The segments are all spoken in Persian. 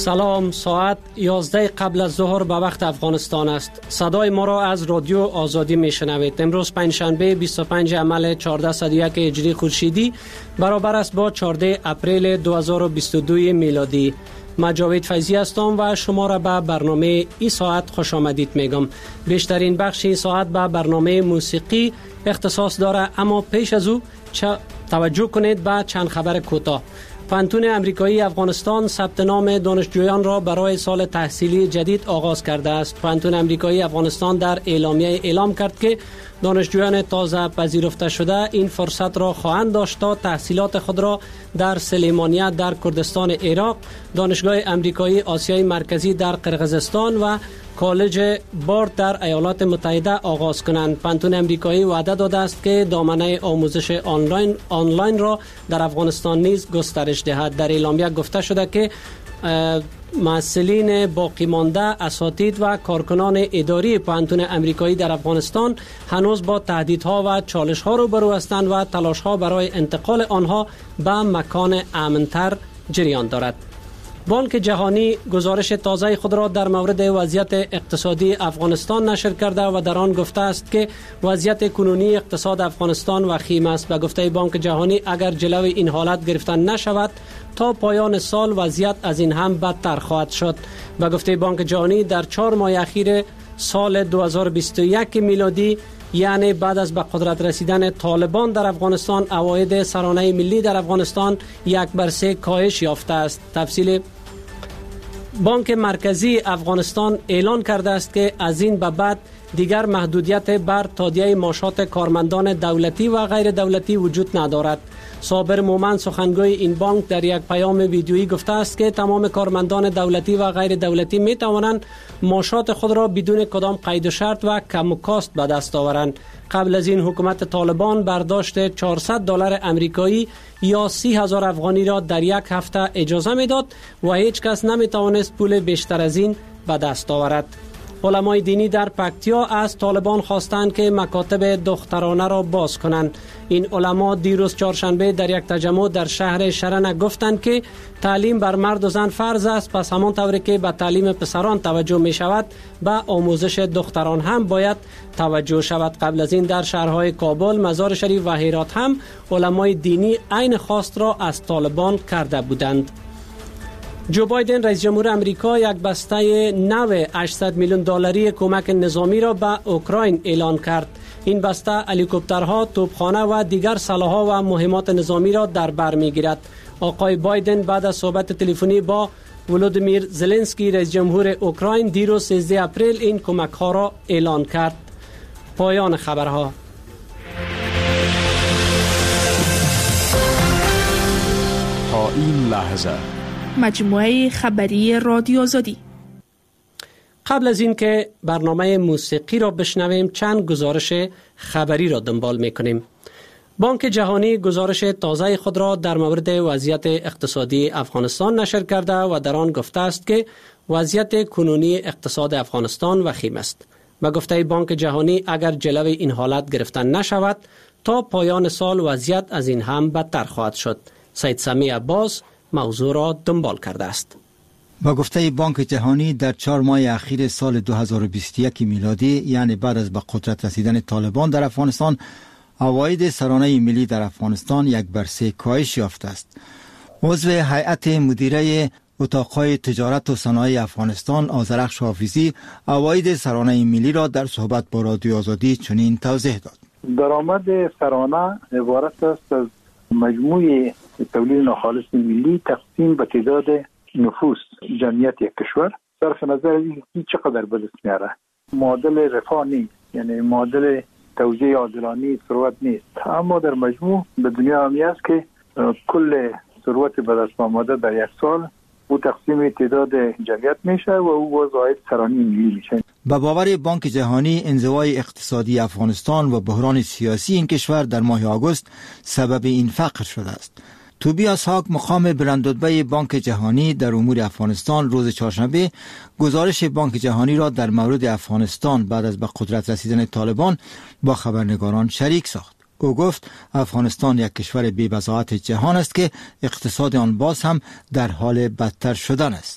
سلام، ساعت 11 قبل از ظهر به وقت افغانستان است. صدای ما را از رادیو آزادی میشنوید. امروز پنجشنبه 25 مل 1401 هجری خورشیدی برابر است با 14 اپریل 2022 میلادی. من جاوید فیضی هستم و شما را به برنامه این ساعت خوش آمدید میگم. بیشترین بخش این ساعت به برنامه موسیقی اختصاص داره، اما پیش از او توجه کنید به چند خبر کوتاه. پانتون امریکایی افغانستان ثبت نام دانشجویان را برای سال تحصیلی جدید آغاز کرده است. پانتون امریکایی افغانستان در اعلامیه اعلام کرد که دانشجویان تازه پذیرفته شده این فرصت را خواهند داشت تا تحصیلات خود را در سلیمانیه در کردستان عراق، دانشگاه امریکایی آسیای مرکزی در قرقیزستان و کالج بارد در ایالات متحده آغاز کنند. پانتون امریکایی وعده داده است که دامنه آموزش آنلاین را در افغانستان نیز گسترش دهد. در اعلامیه گفته شده که مسئولین باقی مانده، اساتید و کارکنان اداری پانتون امریکایی در افغانستان هنوز با تهدیدها و چالش‌ها روبرو هستند و تلاش‌ها برای انتقال آنها به مکان امن‌تر جریان دارد. بانک جهانی گزارش تازه خود را در مورد وضعیت اقتصادی افغانستان نشر کرده و در آن گفته است که وضعیت کنونی اقتصاد افغانستان وخیم است. به گفته بانک جهانی اگر جلوی این حالت گرفته نشود تا پایان سال وضعیت از این هم بدتر خواهد شد. به گفته بانک جهانی در 4 ماه اخیر سال 2021 میلادی، یعنی بعد از به قدرت رسیدن طالبان در افغانستان، عواید سرانه ملی در افغانستان 1/3 کاهش یافته است. تفصیل بانک مرکزی افغانستان اعلان کرده است که از این به بعد دیگر محدودیت بر تادیه معاشات کارمندان دولتی و غیر دولتی وجود ندارد. صابر مومن سخنگوی این بانک در یک پیام ویدیویی گفته است که تمام کارمندان دولتی و غیر دولتی می توانند معاشات خود را بدون کدام قید و شرط و کم و کاست به دست آورند. قبل از این حکومت طالبان برداشت $400 امریکایی یا 30,000 افغانی را در یک هفته اجازه میداد و هیچ کس نمی توانست پول بیشتر از این به دست آورد. علمای دینی در پکتیا از طالبان خواستند که مکاتب دخترانه را باز کنند. این علما دیروز چهارشنبه در یک تجمع در شهر شرنه گفتند که تعلیم بر مرد و زن فرض است، پس همان طوری که به تعلیم پسران توجه می شود به آموزش دختران هم باید توجه شود. قبل از این در شهرهای کابل، مزار شریف و هرات هم علمای دینی عین خواست را از طالبان کرده بودند. جو بایدن رئیس جمهور امریکا یک بسته نو $800 میلیون کمک نظامی را به اوکراین اعلان کرد. این بسته هلیکوپترها، توپخانه و دیگر سلاح‌ها و مهمات نظامی را در بر می‌گیرد. آقای بایدن بعد از صحبت تلفنی با ولودیمیر زلنسکی رئیس جمهور اوکراین دیروز 13 اپریل این کمک‌ها را اعلان کرد. پایان خبرها. تا این لحظه مجموعه خبری رادیو آزادی. قبل از این که برنامه موسیقی را بشنویم، چند گزارش خبری را دنبال می‌کنیم. بانک جهانی گزارش تازه خود را در مورد وضعیت اقتصادی افغانستان نشر کرده و در آن گفته است که وضعیت کنونی اقتصاد افغانستان وخیم است. به گفته بانک جهانی اگر جلوی این حالت گرفته نشود تا پایان سال وضعیت از این هم بدتر خواهد شد. سید سمی عباس موضوع را دنبال کرده است. با گفته بانک جهانی در 4 ماه اخیر سال 2021 میلادی، یعنی بعد از به قدرت رسیدن طالبان در افغانستان، عواید سرانه ملی در افغانستان 1/3 کاهش یافته است. عضو هیئت مدیره اتاقهای تجارت و صنایع افغانستان آذرخش حافظی عواید سرانه ملی را در صحبت با رادیو آزادی چنین توضیح داد. درآمد سرانه عبارت است از مجموع تولید ناخالص ملی تقسیم به تعداد نفوس جمعیت یک کشور، صرف نظر از اینکه چقدر به دست میاره. معادل رفاه نیست، یعنی معادل توزیع عادلانه ثروت نیست، اما در مجموع به دنیا همی است که کل ثروت به دست آمده در یک سال او تقسیم تعداد جمعیت میشه و او باز عاید سرانه ملی میشه. به باور بانک جهانی، انزوای اقتصادی افغانستان و بحران سیاسی این کشور در ماه آگوست سبب این فقر شده است. توبیاس هاگ، مقام بلندرتبه بانک جهانی در امور افغانستان، روز چهارشنبه گزارش بانک جهانی را در مورد افغانستان بعد از به قدرت رسیدن طالبان با خبرنگاران شریک ساخت. او گفت افغانستان یک کشور بی بضاعت جهان است که اقتصاد آن باز هم در حال بدتر شدن است.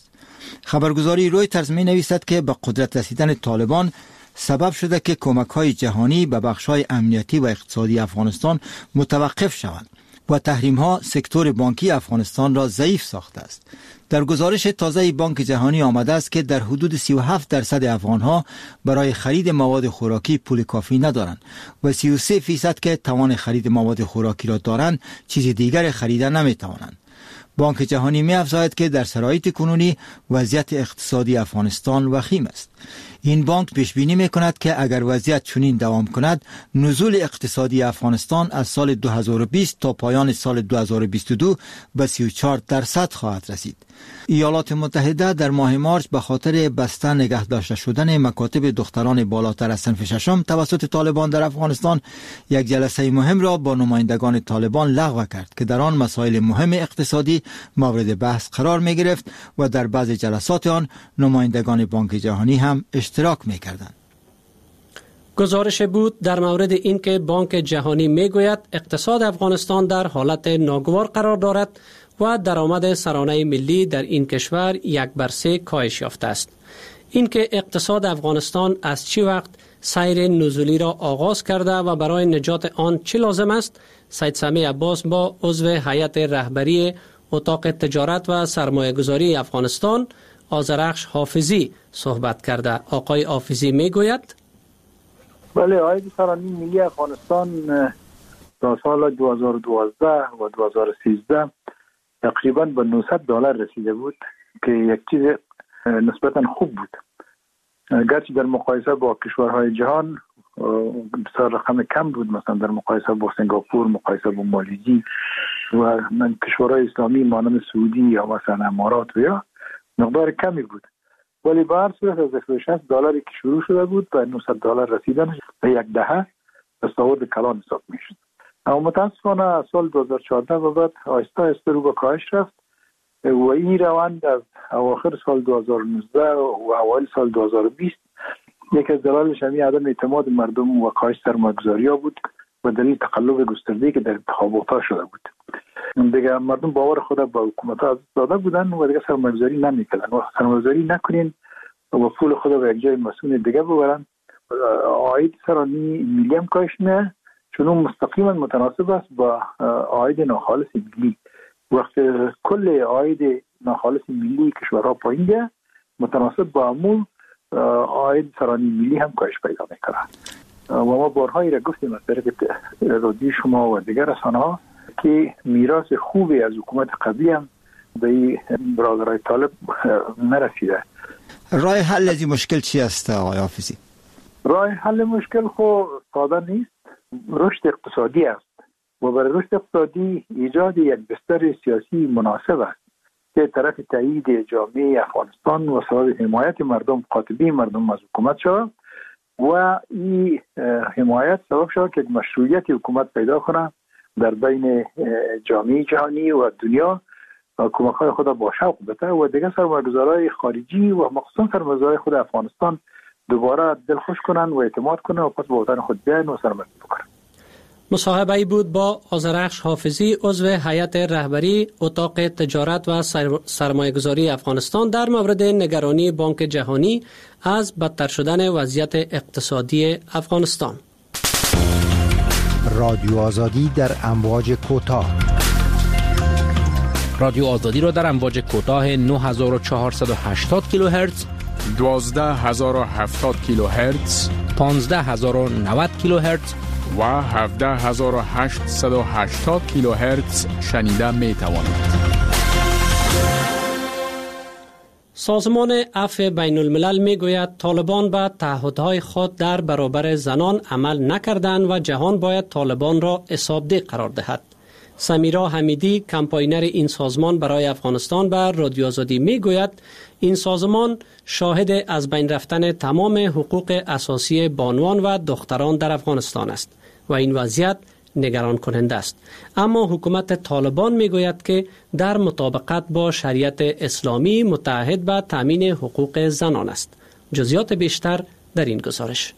خبرگزاری رویترز می نویسد که به قدرت رسیدن طالبان سبب شده که کمک‌های جهانی به بخش‌های امنیتی و اقتصادی افغانستان متوقف شوند و تحریم‌ها سکتور بانکی افغانستان را ضعیف ساخته است. در گزارش تازه بانک جهانی آمده است که در حدود 37% افغان‌ها برای خرید مواد خوراکی پول کافی ندارند و 33% که توان خرید مواد خوراکی را دارند چیز دیگر خریده نمی‌توانند. بانک جهانی می‌افزاید که در شرایط کنونی وضعیت اقتصادی افغانستان وخیم است. این بانک پیش بینی می‌کند که اگر وضعیت چنین دوام کند، نزول اقتصادی افغانستان از سال 2020 تا پایان سال 2022 به 34% خواهد رسید. ایالات متحده در ماه مارچ به خاطر بسته نگه داشته شدن مکاتب دختران بالاتر از صنف ششم توسط طالبان در افغانستان یک جلسه مهم را با نمایندگان طالبان لغو کرد که در آن مسائل مهم اقتصادی مورد بحث قرار می گرفت و در بعض جلسات آن نمایندگان بانک جهانی هم اشتراک می کردند. گزارش بود در مورد اینکه بانک جهانی می گوید اقتصاد افغانستان در حالت ناگوار قرار دارد و درآمد سرانه ملی در این کشور 1/3 کاهش یافته است. اینکه اقتصاد افغانستان از چه وقت سیر نزولی را آغاز کرده و برای نجات آن چه لازم است، سید سمیع عباس با عضو هیئت رهبری اتاق تجارت و سرمایه‌گذاری افغانستان آذرخش حافظی صحبت کرده. آقای حافظی میگوید بله، عاید سرانه ملی افغانستان در سال 2012 و 2013 تقریبا به $900 رسیده بود که یک چیز نسبتا خوب بود. گرچه در مقایسه با کشورهای جهان بسیار رقم کم بود، مثلا در مقایسه با سنگاپور، مقایسه با مالزی و کشورهای اسلامی مانند سعودی یا مثلا امارات و یا مقدار کمی بود، ولی به هر صورت از $160 که شروع شده بود به $900 رسیدن به یک دهه دستاورد کلان حساب میشد. اما متاسفانه از سال 2014 و بعد آهسته آهسته رو به کاهش رفت و این روند از اواخر سال 2019 و اوایل سال 2020 یک از دلایلش همین عدم اعتماد مردم و کاهش سرمایه‌گذاری‌ها بود و دلیل تقلب گسترده‌ای که در انتخابات شده بود. دیگه مردم باور خود به حکومت‌ها از داده بودن و دیگه سرمایه‌گذاری نمی‌کردن. و سرمایه‌گذاری نکنین و پول خود به یک جای مسئول دیگه ببرن، عاید سرانه ملی هم کاهش می‌یابد، چون مستقیما متناسب است با عاید ناخالص ملی. وقت کل عاید ناخالص ملی کشورها پایین بیاد، متناسب با همون عاید سرانه ملی هم کاهش پیدا می‌کنه. و ما بارهایی را گفتیم از طریق رادیو شما و دیگر رسانه‌ها که میراث خوبی از حکومت قبلی هم به این برادرای طالب نرسیده. راه حل از این مشکل چی است آقای حافظی؟ راه حل مشکل خو ساده نیست، رشد اقتصادی است و برای رشد اقتصادی ایجاد یک بستر سیاسی مناسب است که طرف تایید جامعه افغانستان و سبب حمایت مردم، قاطبی مردم از حکومت شود و این حمایت سبب شود که مشروعیت حکومت پیدا کنه در بین جامعه جهانی و دنیا و کمک‌های خود با شوق بده و دیگر سرمایه‌گذارای خارجی و مخصوصا سرمایه‌گذارای خود افغانستان دوباره دلخوش کنن و اعتماد کنن و پس به وطن خود بیاین و سرمایه بکنن. مصاحبه‌ای بود با آذرخش حافظی، عضو هیئت رهبری اتاق تجارت و سرمایه‌گذاری افغانستان در مورد نگرانی بانک جهانی از بدتر شدن وضعیت اقتصادی افغانستان. رادیو آزادی در امواج کوتاه. رادیو آزادی را در امواج کوتاه 9480 کیلوهرتز، 12070 کیلوهرتز، 15090 کیلوهرتز و 17880 کیلوهرتز شنیده می توانید. سازمان عفو بین الملل می گوید طالبان به تعهدهای خود در برابر زنان عمل نکردند و جهان باید طالبان را حسابدهی قرار دهد. سمیرا حمیدی، کمپاینر این سازمان برای افغانستان، به رادیو آزادی می گوید این سازمان شاهد از بین رفتن تمام حقوق اساسی بانوان و دختران در افغانستان است و این وضعیت نگران کننده است. اما حکومت طالبان می گوید که در مطابقت با شریعت اسلامی متعهد به تامین حقوق زنان است. جزئیات بیشتر در این گزارش.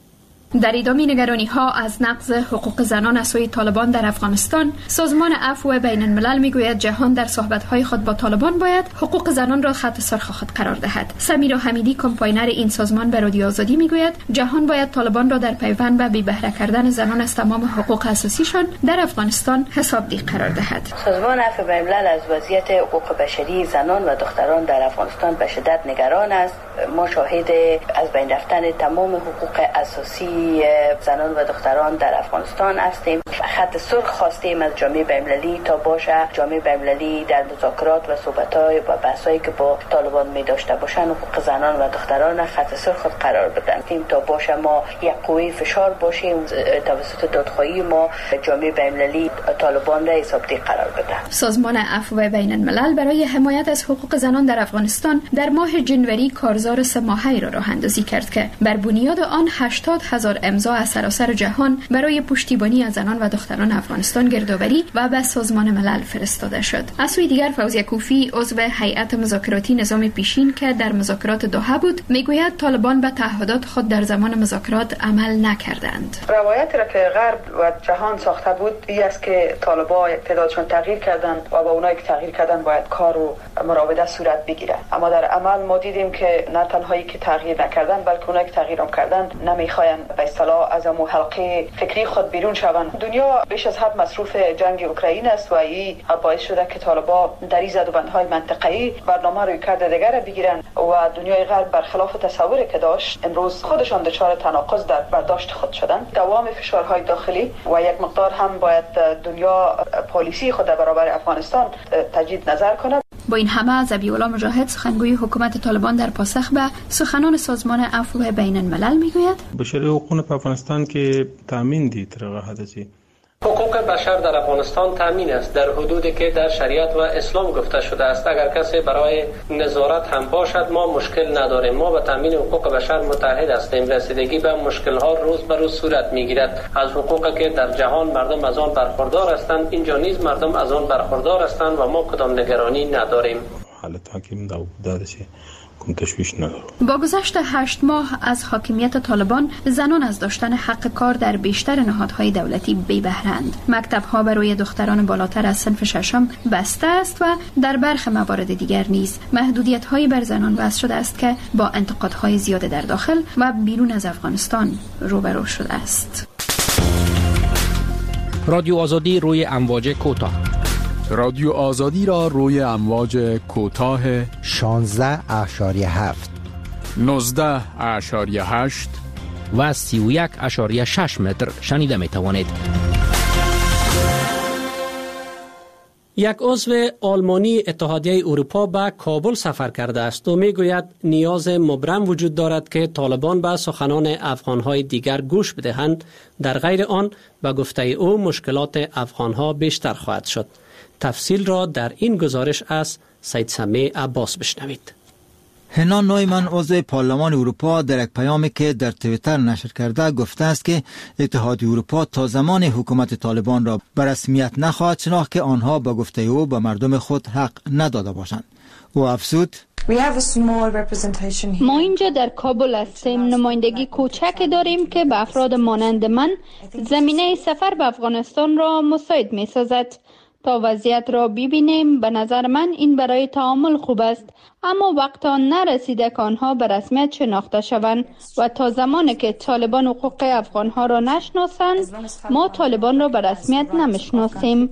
در ادامه نگرانی‌ها از نقض حقوق زنان از سوی طالبان در افغانستان، سازمان عفو بین الملل میگوید جهان در صحبت‌های خود با طالبان باید حقوق زنان را خط سرخ خود قرار دهد. سمیرا حمیدی، کمپاینر این سازمان، به رادیو آزادی میگوید جهان باید طالبان را در پیوند به بی بهره کردن زنان از تمام حقوق اساسیشان در افغانستان حسابدی قرار دهد. سازمان عفو بین الملل از وضعیت حقوق بشری زنان و دختران در افغانستان به شدت نگران است. ما شاهد از بین رفتن تمام حقوق اساسی زنان و دختران در افغانستان هستیم. خط سرخ خواستیم از جامعه بین‌المللی تا باشه جامعه بین‌المللی در مذاکرات و صحبت‌های و بحث‌هایی که با طالبان می داشته باشن حقوق زنان و دختران خط سرخ خود قرار بدن تا باشه ما یک قوه فشار باشیم توسط دادخواهی ما جامعه بین‌المللی طالبان را حسابدی قرار بده. سازمان عفو بین الملل برای حمایت از حقوق زنان در افغانستان در ماه جنوری کارزار 3 ماهه‌ای را راه اندازی کرد که بر بنیاد آن 80,000 امضا از سراسر جهان برای پشتیبانی از زنان و دختران افغانستان گردآوری و به سازمان ملل فرستاده شد. از سوی دیگر فوزیه کوفی، عضو هیئت مذاکراتی نظام پیشین که در مذاکرات دوحه بود، میگوید طالبان به تعهدات خود در زمان مذاکرات عمل نکردند. روایتی را که غرب و جهان ساخته بود این است که طالبان تعدادشون تغییر کردند و با اونایی که تغییر کردند باید کار و مراوده صورت بگیره. اما در عمل ما دیدیم که نه تنهایی که تغییر نکردند بلکه اونایی که تغییر هم کردند نمیخواین به اصطلاح از اون حلقه فکری خود بیرون شوند. دنیا بیش از حد مصروف جنگ اوکراین است و این باعث شده که طالبان در این زدوبندهای منطقه‌ای برنامه روی کرده دیگر بگیرن و دنیای غرب برخلاف تصوری که داشت امروز خودشان دچار تناقض در برداشت خود شدن. دوام فشارهای داخلی و یک مقدار هم باید دنیا پالیسی خود در برابر افغانستان تجدید نظر کنه. با این همه ذبیح‌الله مجاهد، سخنگوی حکومت طالبان در پاسخ به سخنان سازمان عفو بین الملل میگوید بشری حقوق په افغانستان کې تامین دي تر هغه حد حقوق بشر در افغانستان تامین است در حدودی که در شریعت و اسلام گفته شده است. اگر کسی برای نظارت هم باشد ما مشکل نداریم. ما به تامین حقوق بشر متحد هستیم. رسیدگی به مشکل ها روز به روز صورت میگیرد. از حقوقی که در جهان مردم از آن برخوردار هستند اینجا نیز مردم از آن برخوردار هستند و ما کدام نگرانی نداریم. حالت حاکم دادشه تشویش نداره. با گذشت 8 ماه از حاکمیت طالبان، زنان از داشتن حق کار در بیشتر نهادهای دولتی بی بهره‌اند. مکتب‌ها برای دختران بالاتر از صنف ششم بسته است و در برخی موارد دیگر نیز محدودیت‌هایی بر زنان وضع شده است که با انتقادهای زیاد در داخل و بیرون از افغانستان روبرو شده است. رادیو آزادی روی امواج کوتاه. رادیو آزادی را روی امواج کوتاه 16.7 19.8 و 31.6 متر شنیده می توانید. یک عضو آلمانی اتحادیه اروپا به کابل سفر کرده است و میگوید نیاز مبرم وجود دارد که طالبان به سخنان افغانهای دیگر گوش بدهند. در غیر آن به گفته او مشکلات افغانها بیشتر خواهد شد. تفصیل را در این گزارش از سید سمیع عباس بشنوید. هنان نویمن عضو پارلمان اروپا در یک پیامی که در توییتر نشر کرده گفته است که اتحادیه اروپا تا زمان حکومت طالبان را به رسمیت نخواهد شناخت که آنها به گفته او به مردم خود حق نداده باشند. او افزود: ما اینجا در کابل هستیم. نمایندگی کوچکی داریم که به افراد مانند من زمینه سفر به افغانستان را مساعد می سازد. تا وضعیت را ببینیم به نظر من این برای تعامل خوب است، اما وقت آن نرسیده که آنها به رسمیت شناخته شوند و تا زمانی که طالبان حقوق افغانها را نشناسند ما طالبان را به رسمیت نمیشناسیم.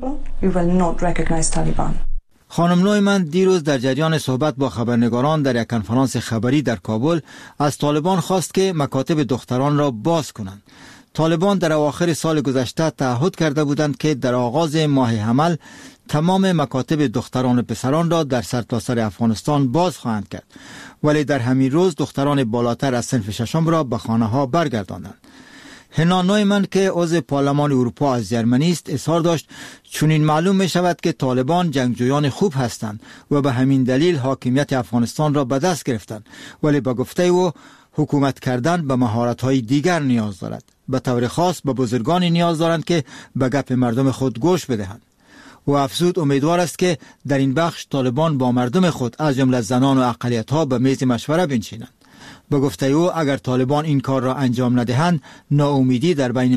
خانم نویمن دیروز در جریان صحبت با خبرنگاران در یک کنفرانس خبری در کابل از طالبان خواست که مکاتب دختران را باز کنند. طالبان در اواخر سال گذشته تعهد کرده بودند که در آغاز ماه حمل تمام مکاتب دختران و پسران را در سرتاسر افغانستان باز خواهند کرد، ولی در همین روز دختران بالاتر از صنف ششم را به خانه ها برگرداندند. هنان نویمن که عضو پارلمان اروپا از ژرمنی است اظهار داشت چنین معلوم می شود که طالبان جنگجویان خوب هستند و به همین دلیل حاکمیت افغانستان را به دست گرفتند، ولی به گفته او حکومت کردن به مهارت‌های دیگر نیاز دارد. به طور خاص به بزرگانی نیاز دارند که به گپ مردم خود گوش بدهند. و افزود امیدوار است که در این بخش طالبان با مردم خود از جمله زنان و اقلیت‌ها به میز مشوره بنشینند. به گفته او اگر طالبان این کار را انجام ندهند ناامیدی در بین